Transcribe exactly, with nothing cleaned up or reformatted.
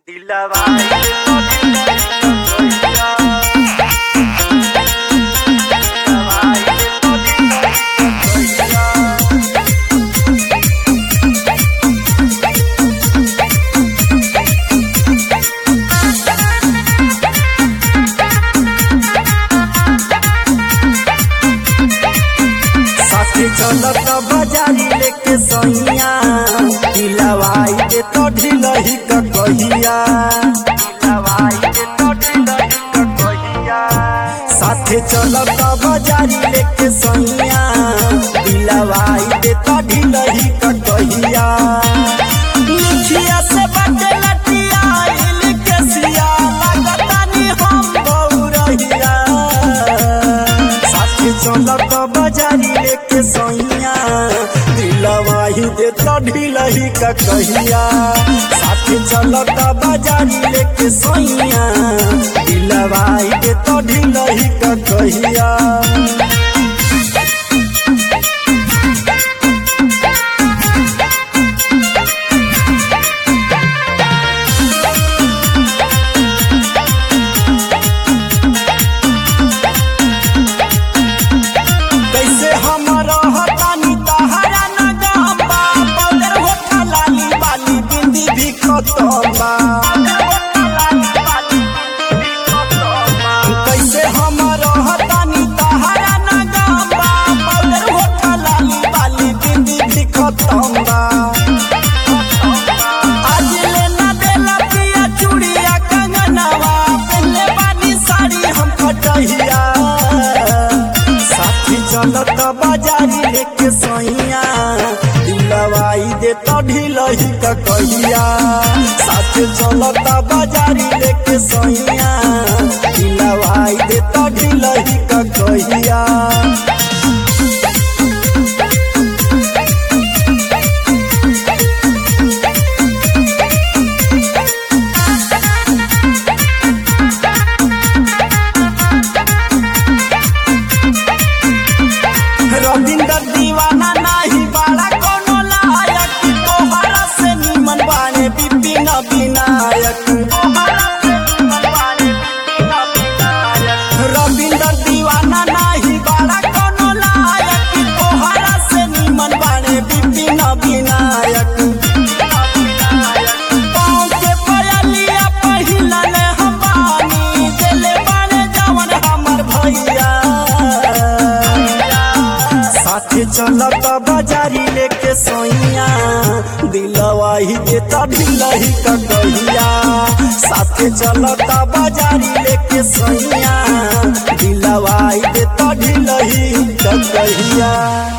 दिलवा तो चलत बाजारी लेके सैया दिलवाई के तो ढिलही का कहिया दिलवाई के तो ढिलही का कहिया साथे चलत बाजारी लेके सैया दिलवाई के तो ढिलही का कहिया मुखिया से बाटे लटिया इल के सिया लगतानी हम बहुरहिया साथे चलत बाजारी लेके सैया दिलवाही देता ढिलही का कहिया साथे चलता बाजारी लेके सैया दिलवाही देता ढिलही का कहिया कैसे हम रहतानी तहरा न गम्बा पाउडर होठा लाली बाली बिंदी भी खत्म बा आज लेना देला पिया चूड़िया कंगनवा पहले बानी साड़ी हम कटहिया साथी चलत बाजारी लेके सैया दिलवाई देता ढिलही का कहिया साथे चलता बाजारी लेके सैया दिलवाई देता ढिलही का कहिया रविंद्र दीवाना नाही बाड़ा कोनो लायक तोहरा से निमन बाने बिपिन विनायक रविंद्र दीवाना नाही बाड़ा कोनो लायक तोहरा से निमन बाने बिपिन विनायक पाँव के पयलिया पहिला ले हम बानी देले बाने जवन हमर भैया साथे चलत बाजारी लेके सैया दिलवाही देता ढिलही का कहिया साथे चलत बाजारी लेके सैया दिलवाही देता ढिलही का कहिया।